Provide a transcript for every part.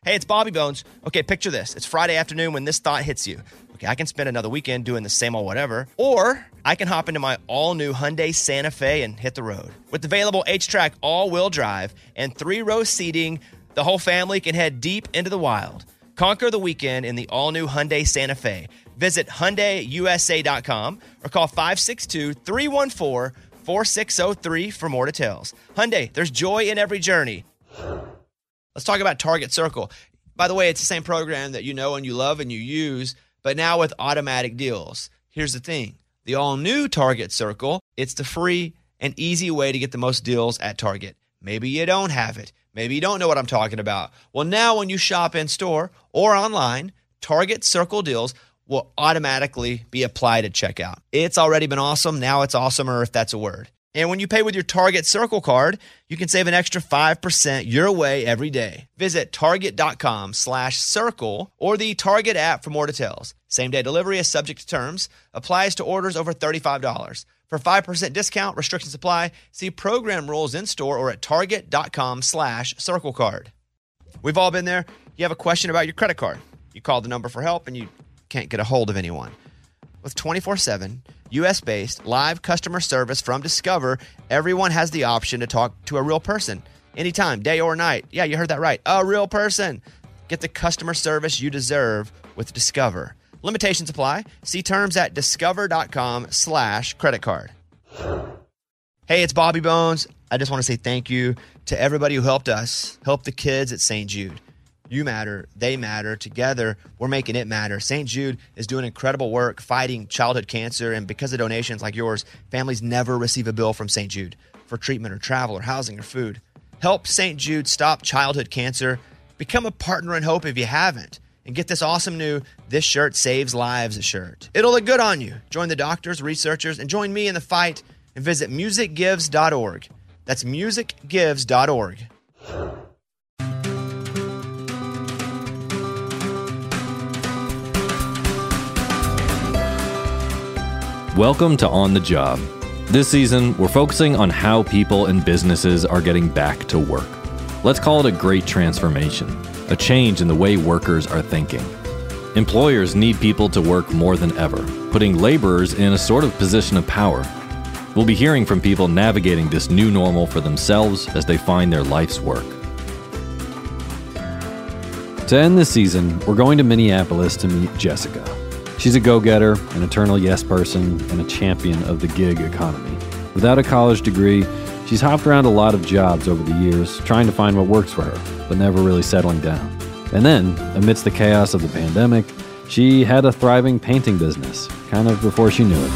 Hey, it's Bobby Bones. Okay, picture this. It's Friday afternoon when this thought hits you. Okay, I can spend another weekend doing the same old whatever, or I can hop into my all-new Hyundai Santa Fe and hit the road. With available H-Track all-wheel drive and 3-row seating, the whole family can head deep into the wild. Conquer the weekend in the all-new Hyundai Santa Fe. Visit HyundaiUSA.com or call 562-314-4603 for more details. Hyundai, there's joy in every journey. Let's talk about Target Circle. By the way, it's the same program that you know and you love and you use, but now with automatic deals. Here's the thing. The all-new Target Circle, it's the free and easy way to get the most deals at Target. Maybe you don't have it. Maybe you don't know what I'm talking about. Well, now when you shop in-store or online, Target Circle deals will automatically be applied at checkout. It's already been awesome. Now it's awesomer, if that's a word. And when you pay with your Target Circle card, you can save an extra 5% your way every day. Visit target.com/circle or the Target app for more details. Same-day delivery is subject to terms. Applies to orders over $35. For 5% discount, restrictions apply. See program rules in-store or at target.com/circle card. We've all been there. You have a question about your credit card. You call the number for help and you can't get a hold of anyone. With 24/7 U.S.-based live customer service from Discover, everyone has the option to talk to a real person anytime, day or night. Yeah, you heard that right. A real person. Get the customer service you deserve with Discover. Limitations apply. See terms at discover.com/credit card. Hey, it's Bobby Bones. I just want to say thank you to everybody who helped us, help the kids at St. Jude. You matter. They matter. Together, we're making it matter. St. Jude is doing incredible work fighting childhood cancer, and because of donations like yours, families never receive a bill from St. Jude for treatment or travel or housing or food. Help St. Jude stop childhood cancer. Become a partner in hope if you haven't. And get this awesome new This Shirt Saves Lives shirt. It'll look good on you. Join the doctors, researchers, and join me in the fight and visit musicgives.org. That's musicgives.org. Welcome to On the Job. This season, we're focusing on how people and businesses are getting back to work. Let's call it a great transformation, a change in the way workers are thinking. Employers need people to work more than ever, putting laborers in a sort of position of power. We'll be hearing from people navigating this new normal for themselves as they find their life's work. To end this season, we're going to Minneapolis to meet Jessica. She's a go-getter, an eternal yes person, and a champion of the gig economy. Without a college degree, she's hopped around a lot of jobs over the years, trying to find what works for her, but never really settling down. And then, amidst the chaos of the pandemic, she had a thriving painting business, kind of before she knew it.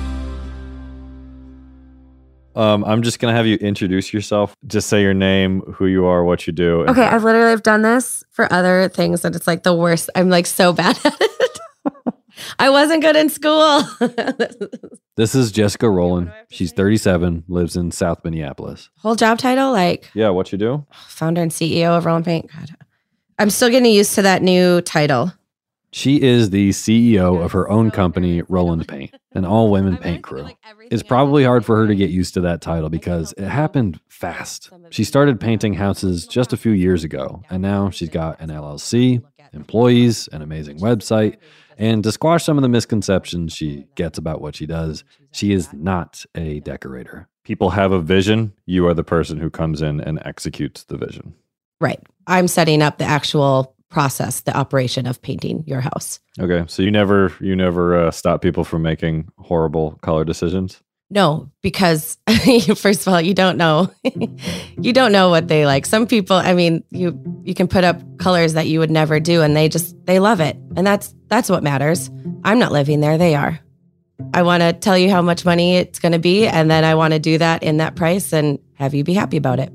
I'm just going to have you introduce yourself. Just say your name, who you are, what you do. Okay, I've done this for other things, and it's like the worst. I'm like so bad at it. I wasn't good in school. This is Jessica Rowland. She's 37, lives in South Minneapolis. Whole job title, Yeah, what you do? Founder and CEO of Rowland Paint. God. I'm still getting used to that new title. She is the CEO of her own company, Rowland Paint, an all-women paint crew. It's probably hard for her to get used to that title because it happened fast. She started painting houses just a few years ago, and now she's got an LLC, employees, an amazing website, and to squash some of the misconceptions she gets about what she does, she is not a decorator. People have a vision. You are the person who comes in and executes the vision. Right. I'm setting up the actual process, the operation of painting your house. Okay. So you never stop people from making horrible color decisions? No, because first of all, you don't know. You don't know what they like. Some people, I mean, you can put up colors that you would never do and they love it. And that's what matters. I'm not living there, they are. I want to tell you how much money it's going to be, and then I want to do that in that price and have you be happy about it.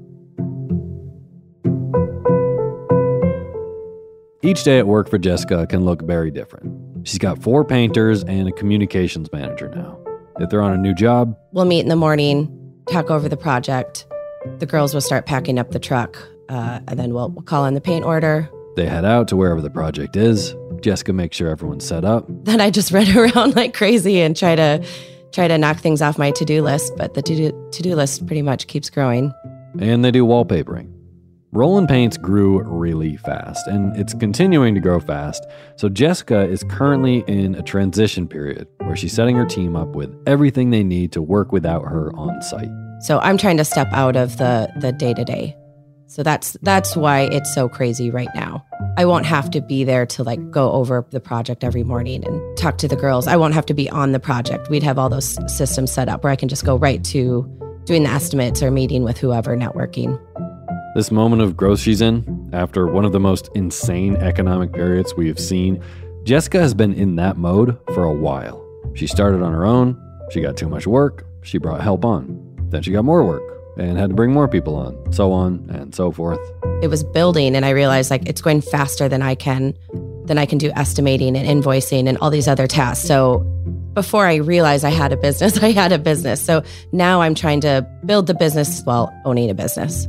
Each day at work for Jessica can look very different. She's got 4 painters and a communications manager now. If they're on a new job, we'll meet in the morning, talk over the project. The girls will start packing up the truck, and then we'll call in the paint order. They head out to wherever the project is. Jessica makes sure everyone's set up. Then I just run around like crazy and try to knock things off my to-do list, but the to-do list pretty much keeps growing. And they do wallpapering. Roland Paints grew really fast, and it's continuing to grow fast. So Jessica is currently in a transition period where she's setting her team up with everything they need to work without her on site. So I'm trying to step out of the day-to-day. So that's why it's so crazy right now. I won't have to be there to like go over the project every morning and talk to the girls. I won't have to be on the project. We'd have all those systems set up where I can just go right to doing the estimates or meeting with whoever, networking. This moment of growth she's in, after one of the most insane economic periods we have seen, Jessica has been in that mode for a while. She started on her own, she got too much work, she brought help on. Then she got more work and had to bring more people on and so forth. It was building, and I realized like it's going faster than I can do estimating and invoicing and all these other tasks. So before I realized I had a business. So now I'm trying to build the business while owning a business.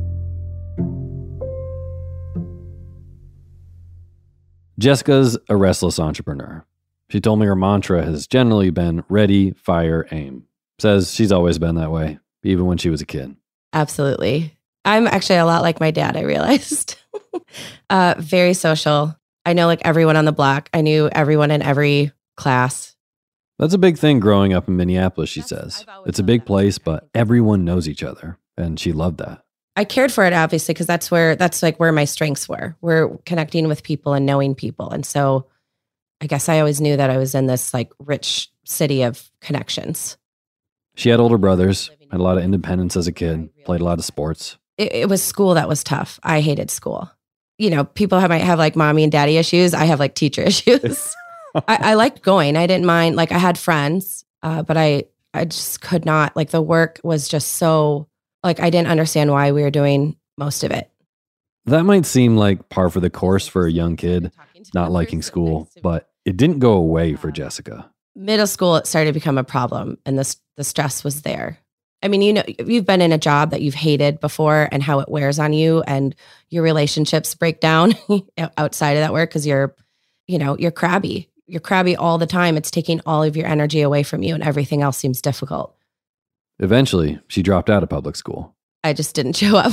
Jessica's a restless entrepreneur. She told me her mantra has generally been ready, fire, aim. Says she's always been that way, even when she was a kid. Absolutely. I'm actually a lot like my dad, I realized. Very social. I know like everyone on the block. I knew everyone in every class. That's a big thing growing up in Minneapolis, she says. It's a big place, but everyone knows each other, and she loved that. I cared for it, obviously, because that's where my strengths were. We're connecting with people and knowing people. And so I guess I always knew that I was in this like rich city of connections. She had older brothers, had a lot of independence as a kid, played a lot of sports. It was school that was tough. I hated school. You know, people might have like mommy and daddy issues. I have like teacher issues. I liked going. I didn't mind. Like I had friends, but I just could not. Like the work was just so... Like, I didn't understand why we were doing most of it. That might seem like par for the course for a young kid, not liking school, but it didn't go away for Jessica. Middle school, it started to become a problem, and the stress was there. I mean, you know, you've been in a job that you've hated before and how it wears on you, and your relationships break down outside of that work because you're crabby. You're crabby all the time. It's taking all of your energy away from you, and everything else seems difficult. Eventually, she dropped out of public school. I just didn't show up.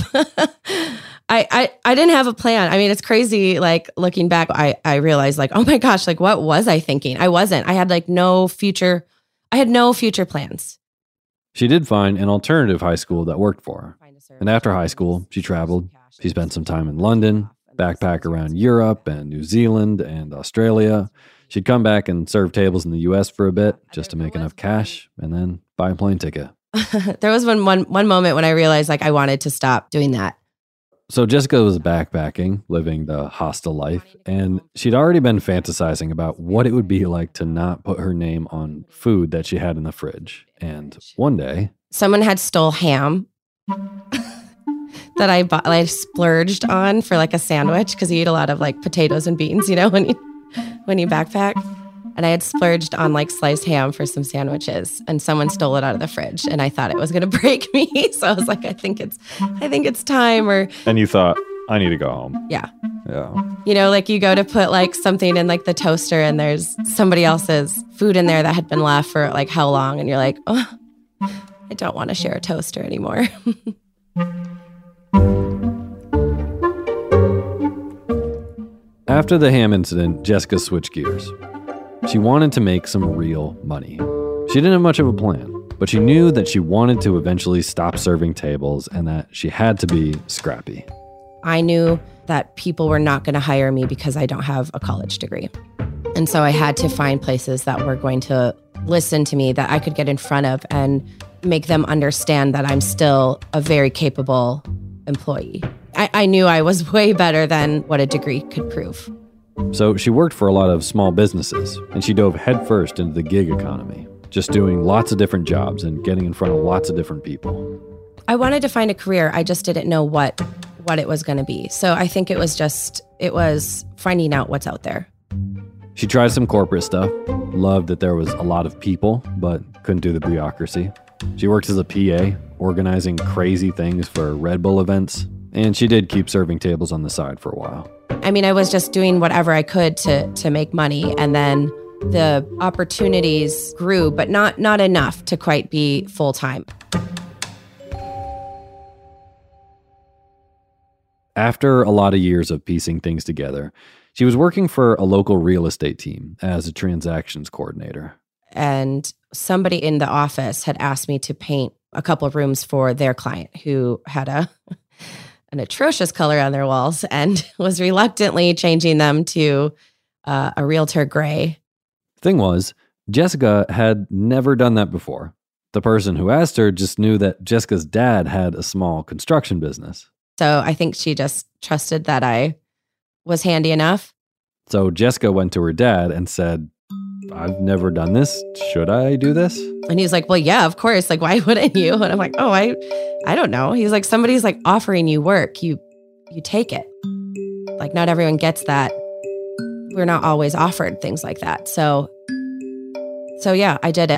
I didn't have a plan. I mean, it's crazy. Like looking back, I realized like, oh my gosh, like what was I thinking? I wasn't. I had like no future plans. She did find an alternative high school that worked for her. And after high school, she traveled. She spent some time in London, backpack around Europe and New Zealand and Australia. She'd come back and serve tables in the US for a bit just to make enough cash and then buy a plane ticket. There was one moment when I realized like I wanted to stop doing that. So Jessica was backpacking, living the hostel life, and she'd already been fantasizing about what it would be like to not put her name on food that she had in the fridge. And one day, someone had stole ham that I splurged on for like a sandwich because you eat a lot of like potatoes and beans, you know, when you backpack. And I had splurged on like sliced ham for some sandwiches, and someone stole it out of the fridge, and I thought it was going to break me. So I was like, I think it's time. And you thought, I need to go home. Yeah. Yeah. You know, like you go to put like something in like the toaster, and there's somebody else's food in there that had been left for like how long, and you're like, oh, I don't want to share a toaster anymore. After the ham incident, Jessica switched gears. She wanted to make some real money. She didn't have much of a plan, but she knew that she wanted to eventually stop serving tables and that she had to be scrappy. I knew that people were not going to hire me because I don't have a college degree. And so I had to find places that were going to listen to me, that I could get in front of and make them understand that I'm still a very capable employee. I knew I was way better than what a degree could prove. So she worked for a lot of small businesses, and she dove headfirst into the gig economy, just doing lots of different jobs and getting in front of lots of different people. I wanted to find a career. I just didn't know what it was going to be. So I think it was finding out what's out there. She tried some corporate stuff, loved that there was a lot of people, but couldn't do the bureaucracy. She worked as a PA, organizing crazy things for Red Bull events, and she did keep serving tables on the side for a while. I mean, I was just doing whatever I could to make money, and then the opportunities grew, but not enough to quite be full-time. After a lot of years of piecing things together, she was working for a local real estate team as a transactions coordinator. And somebody in the office had asked me to paint a couple of rooms for their client who had an atrocious color on their walls and was reluctantly changing them to a realtor gray. Thing was, Jessica had never done that before. The person who asked her just knew that Jessica's dad had a small construction business. So I think she just trusted that I was handy enough. So Jessica went to her dad and said, I've never done this. Should I do this? And he's like, well, yeah, of course. Like, why wouldn't you? And I'm like, oh, I don't know. He's like, somebody's like offering you work. You take it. Like, not everyone gets that. We're not always offered things like that. So yeah, I did it.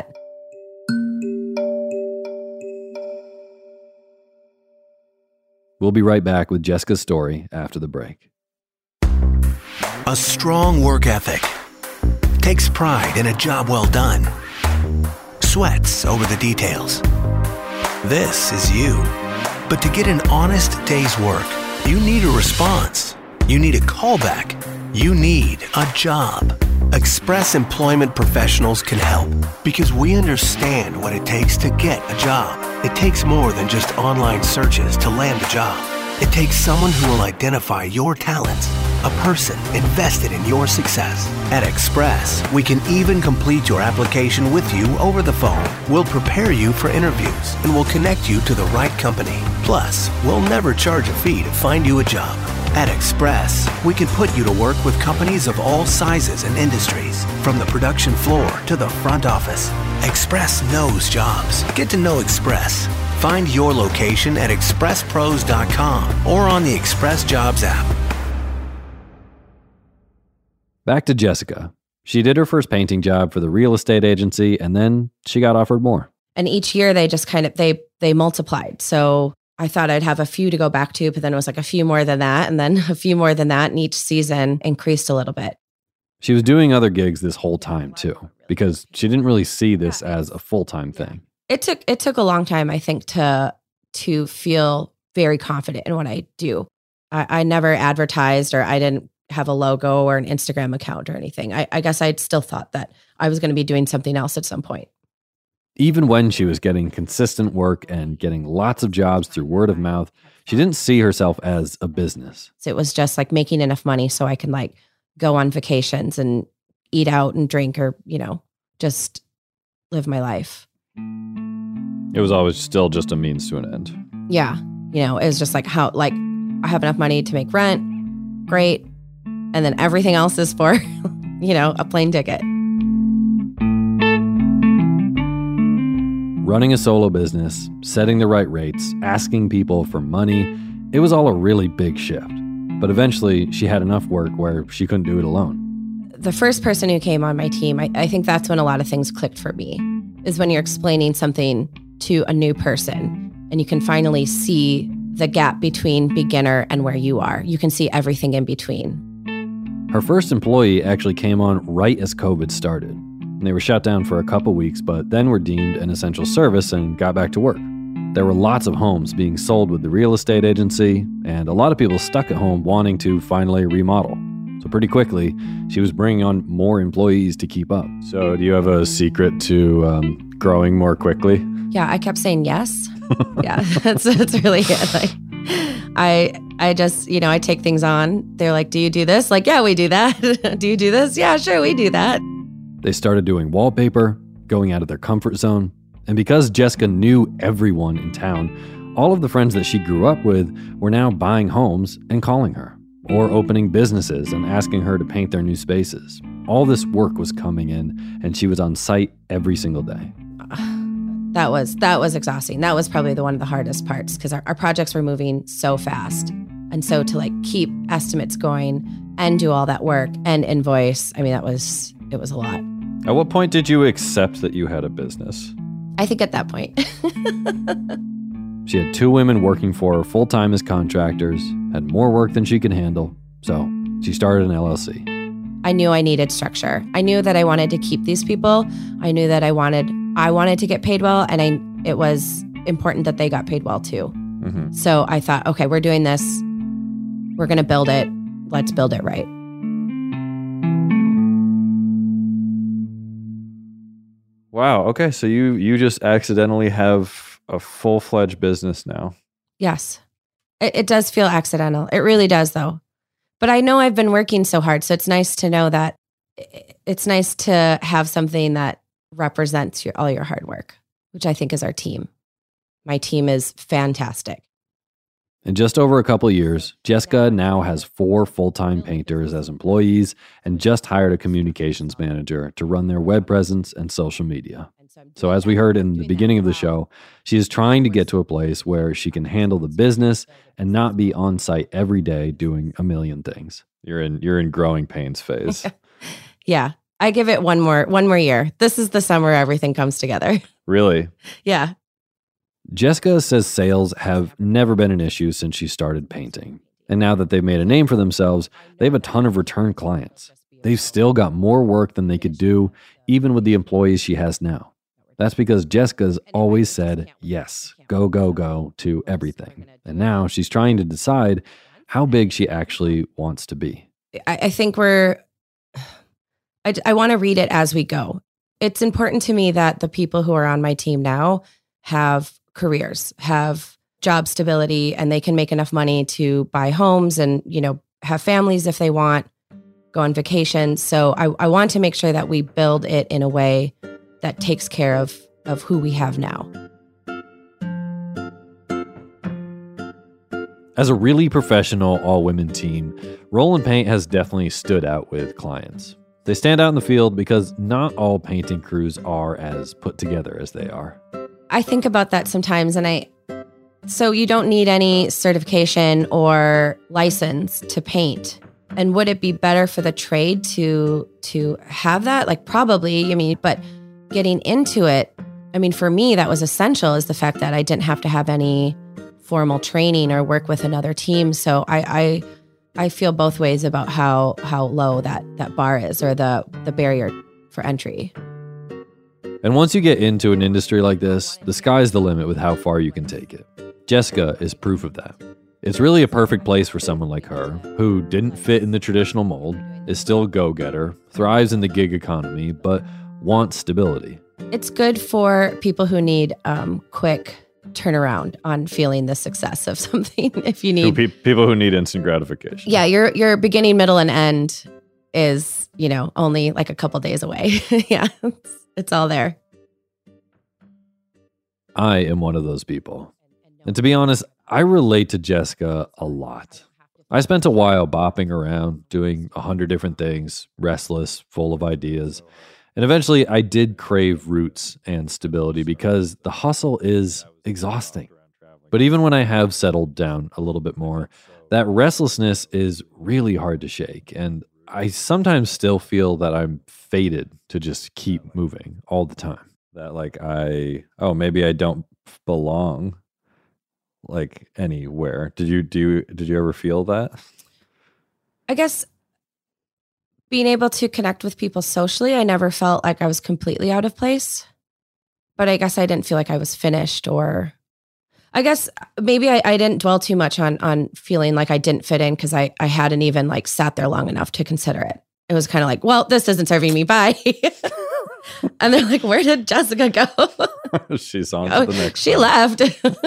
We'll be right back with Jessica's story after the break. A strong work ethic. Takes pride in a job well done. Sweats over the details. This is you. But to get an honest day's work, you need a response. You need a callback. You need a job. Express Employment Professionals can help because we understand what it takes to get a job. It takes more than just online searches to land a job. It takes someone who will identify your talents, a person invested in your success. At Express, we can even complete your application with you over the phone. We'll prepare you for interviews and we'll connect you to the right company. Plus, we'll never charge a fee to find you a job. At Express, we can put you to work with companies of all sizes and industries, from the production floor to the front office. Express knows jobs. Get to know Express. Find your location at expresspros.com or on the Express Jobs app. Back to Jessica. She did her first painting job for the real estate agency, and then she got offered more. And each year they just kind of, they multiplied. So I thought I'd have a few to go back to, but then it was like a few more than that, and then a few more than that, and each season increased a little bit. She was doing other gigs this whole time too, because she didn't really see this as a full-time thing. It took a long time, I think, to feel very confident in what I do. I never advertised, or I didn't have a logo or an Instagram account or anything. I guess I still thought that I was going to be doing something else at some point. Even when she was getting consistent work and getting lots of jobs through word of mouth, she didn't see herself as a business. So it was just like making enough money so I can like go on vacations and eat out and drink, or, just live my life. It was always still just a means to an end. Yeah. It was just like I have enough money to make rent. Great. And then everything else is for, a plane ticket. Running a solo business, setting the right rates, asking people for money, it was all a really big shift. But eventually, she had enough work where she couldn't do it alone. The first person who came on my team, I think that's when a lot of things clicked for me, is when you're explaining something to a new person and you can finally see the gap between beginner and where you are. You can see everything in between. Her first employee actually came on right as COVID started. They were shut down for a couple weeks, but then were deemed an essential service and got back to work. There were lots of homes being sold with the real estate agency, and a lot of people stuck at home wanting to finally remodel. So pretty quickly, she was bringing on more employees to keep up. So do you have a secret to growing more quickly? Yeah, I kept saying yes. Yeah, that's really it. Like, I just, I take things on. They're like, do you do this? Like, yeah, we do that. Do you do this? Yeah, sure, we do that. They started doing wallpaper, going out of their comfort zone. And because Jessica knew everyone in town, all of the friends that she grew up with were now buying homes and calling her, or opening businesses and asking her to paint their new spaces. All this work was coming in, and she was on site every single day. That was exhausting. That was probably one of the hardest parts, because our projects were moving so fast. And so to keep estimates going and do all that work and invoice, it was a lot. At what point did you accept that you had a business? I think at that point. She had 2 women working for her full-time as contractors, had more work than she could handle, so she started an LLC. I knew I needed structure. I knew that I wanted to keep these people. I knew that I wanted to get paid well, and it was important that they got paid well too. Mm-hmm. So I thought, okay, we're doing this. we're going to build it. Let's build it right. Wow. Okay. So you just accidentally have a full-fledged business now. Yes. It does feel accidental. It really does, though. But I know I've been working so hard, so it's nice to know that it's nice to have something that represents all your hard work, which I think is our team. My team is fantastic. In just over a couple of years, Jessica now has 4 full-time painters as employees and just hired a communications manager to run their web presence and social media. So as we heard in the beginning of the show, she is trying to get to a place where she can handle the business and not be on site every day doing a million things. You're in growing pains phase. Yeah. I give it one more year. This is the summer everything comes together. Really? Yeah. Jessica says sales have never been an issue since she started painting. And now that they've made a name for themselves, they have a ton of return clients. They've still got more work than they could do, even with the employees she has now. That's because Jessica's always said yes, go, go, go to everything. And now she's trying to decide how big she actually wants to be. I think I want to read it as we go. It's important to me that the people who are on my team now have careers, have job stability, and they can make enough money to buy homes and, have families if they want, go on vacation. So I want to make sure that we build it in a way that takes care of who we have now. As a really professional all-women team, Roland Paint has definitely stood out with clients. They stand out in the field because not all painting crews are as put together as they are. I think about that sometimes, so you don't need any certification or license to paint. And would it be better for the trade to have that? Like probably, but getting into it, for me, that was essential, is the fact that I didn't have to have any formal training or work with another team. So I feel both ways about how low that bar is, or the barrier for entry. And once you get into an industry like this, the sky's the limit with how far you can take it. Jessica is proof of that. It's really a perfect place for someone like her, who didn't fit in the traditional mold, is still a go-getter, thrives in the gig economy, but wants stability. It's good for people who need quick turnaround on feeling the success of something. If you need people who need instant gratification. Yeah, your beginning, middle, and end is, only like a couple days away. Yeah, it's all there. I am one of those people. And to be honest, I relate to Jessica a lot. I spent a while bopping around, doing 100 different things, restless, full of ideas. And eventually I did crave roots and stability because the hustle is exhausting. But even when I have settled down a little bit more, that restlessness is really hard to shake. And I sometimes still feel that I'm fated to just keep moving all the time. That maybe I don't belong like anywhere. Did you ever feel that? I guess being able to connect with people socially, I never felt like I was completely out of place. But I guess I didn't feel like I was finished, or I guess maybe I didn't dwell too much on feeling like I didn't fit in, because I hadn't even sat there long enough to consider it. It was kind of like, well, this isn't serving me, bye. And they're like, where did Jessica go? She's on to the next She one. left.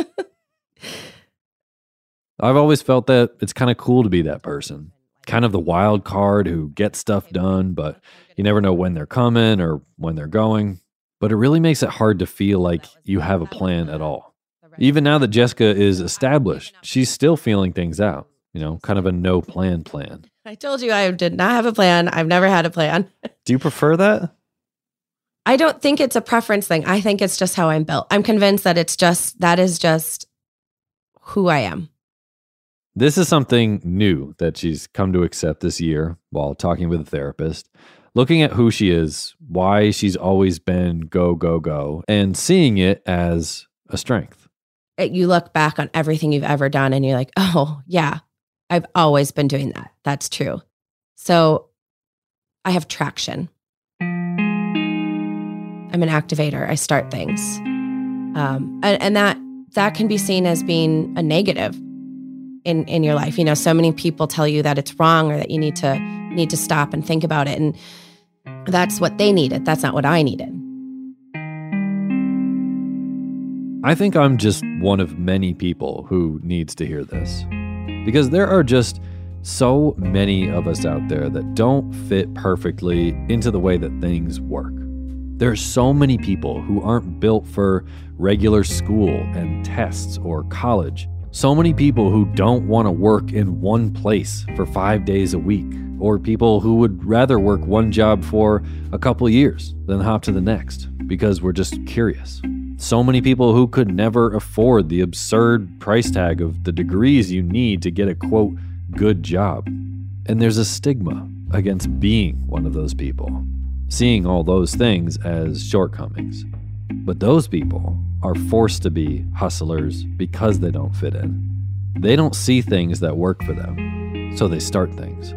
I've always felt that it's kind of cool to be that person. Kind of the wild card who gets stuff done, but you never know when they're coming or when they're going. But it really makes it hard to feel like you have a plan at all. Even now that Jessica is established, she's still feeling things out. Kind of a no plan. I told you I did not have a plan. I've never had a plan. Do you prefer that? I don't think it's a preference thing. I think it's just how I'm built. I'm convinced that that is just who I am. This is something new that she's come to accept this year while talking with a therapist, looking at who she is, why she's always been go, go, go, and seeing it as a strength. You look back on everything you've ever done and you're like, oh, yeah, I've always been doing that. That's true. So I have traction. I'm an activator. I start things. And that can be seen as being a negative. in your life. So many people tell you that it's wrong or that you need to stop and think about it. And that's what they needed. That's not what I needed. I think I'm just one of many people who needs to hear this, because there are just so many of us out there that don't fit perfectly into the way that things work. There are so many people who aren't built for regular school and tests or college. So many people who don't want to work in one place for 5 days a week, or people who would rather work one job for a couple of years than hop to the next because we're just curious. So many people who could never afford the absurd price tag of the degrees you need to get a, quote, good job. And there's a stigma against being one of those people, seeing all those things as shortcomings. But those people are forced to be hustlers because they don't fit in. They don't see things that work for them, so they start things.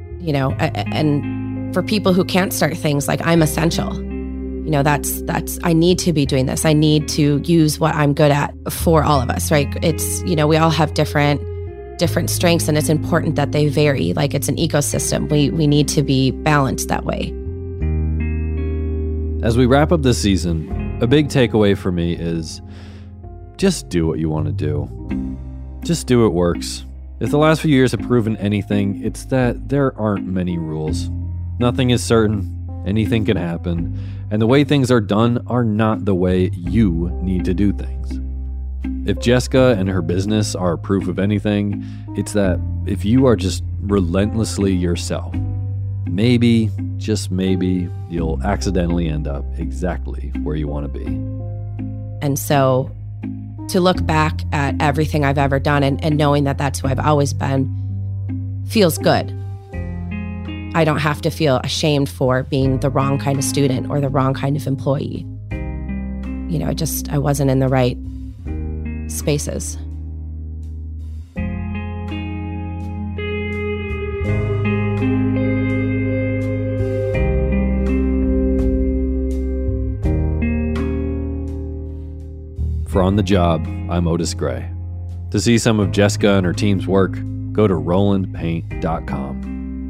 And for people who can't start things, like, I'm essential. That's I need to be doing this. I need to use what I'm good at for all of us, right? It's, we all have different strengths, and it's important that they vary. Like, it's an ecosystem. We need to be balanced that way. As we wrap up this season, a big takeaway for me is just do what you want to do. Just do what works. If the last few years have proven anything, it's that there aren't many rules. Nothing is certain. Anything can happen. And the way things are done are not the way you need to do things. If Jessica and her business are proof of anything, it's that if you are just relentlessly yourself, maybe, just maybe, you'll accidentally end up exactly where you want to be. And so to look back at everything I've ever done and knowing that that's who I've always been feels good. I don't have to feel ashamed for being the wrong kind of student or the wrong kind of employee. I wasn't in the right spaces. For On the Job, I'm Otis Gray. To see some of Jessica and her team's work, go to RolandPaint.com.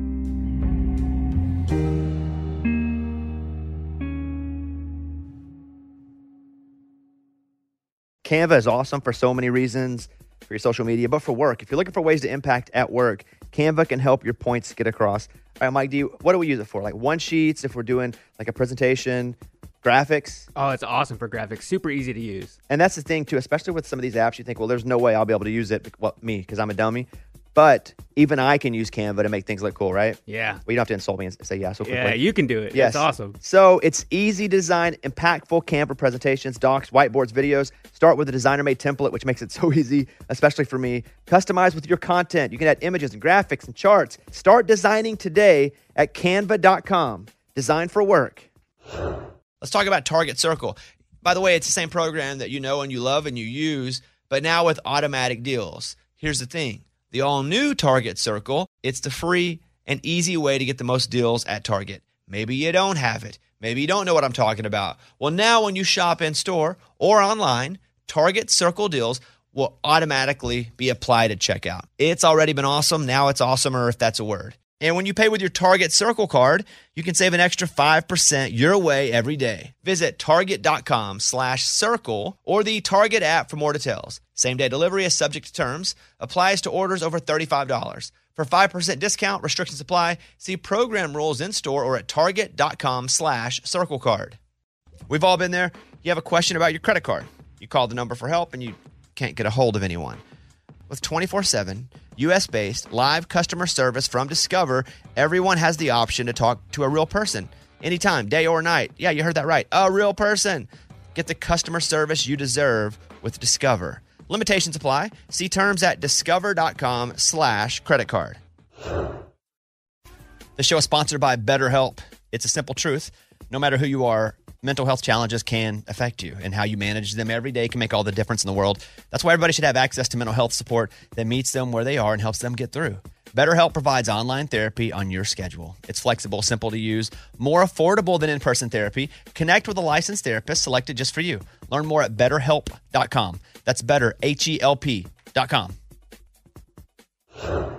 Canva is awesome for so many reasons, for your social media, but for work. If you're looking for ways to impact at work, Canva can help your points get across. All right, Mike, what do we use it for? Like one-sheets, if we're doing like a presentation, graphics? Oh, it's awesome for graphics. Super easy to use. And that's the thing, too, especially with some of these apps, you think, well, there's no way I'll be able to use it. Well, me, because I'm a dummy. But even I can use Canva to make things look cool, right? Yeah. Well, you don't have to insult me and say yeah so quickly. Yeah, you can do it. Yes. It's awesome. So it's easy to design impactful Canva presentations, docs, whiteboards, videos. Start with a designer-made template, which makes it so easy, especially for me. Customize with your content. You can add images and graphics and charts. Start designing today at canva.com. Design for work. Let's talk about Target Circle. By the way, it's the same program that you know and you love and you use, but now with automatic deals. Here's the thing. The all-new Target Circle, it's the free and easy way to get the most deals at Target. Maybe you don't have it. Maybe you don't know what I'm talking about. Well, now when you shop in-store or online, Target Circle deals will automatically be applied at checkout. It's already been awesome. Now it's awesomer, if that's a word. And when you pay with your Target Circle card, you can save an extra 5% your way every day. Visit target.com/circle or the Target app for more details. Same-day delivery is subject to terms. Applies to orders over $35. For 5% discount, restrictions apply. See program rules in-store or at target.com/circle card. We've all been there. You have a question about your credit card. You call the number for help and you can't get a hold of anyone. With 24/7, U.S.-based live customer service from Discover, everyone has the option to talk to a real person anytime, day or night. Yeah, you heard that right. A real person. Get the customer service you deserve with Discover. Limitations apply. See terms at discover.com/credit card. The show is sponsored by BetterHelp. It's a simple truth. No matter who you are, mental health challenges can affect you, and how you manage them every day can make all the difference in the world. That's why everybody should have access to mental health support that meets them where they are and helps them get through. BetterHelp provides online therapy on your schedule. It's flexible, simple to use, more affordable than in-person therapy. Connect with a licensed therapist selected just for you. Learn more at BetterHelp.com. That's better, HELP.com. it.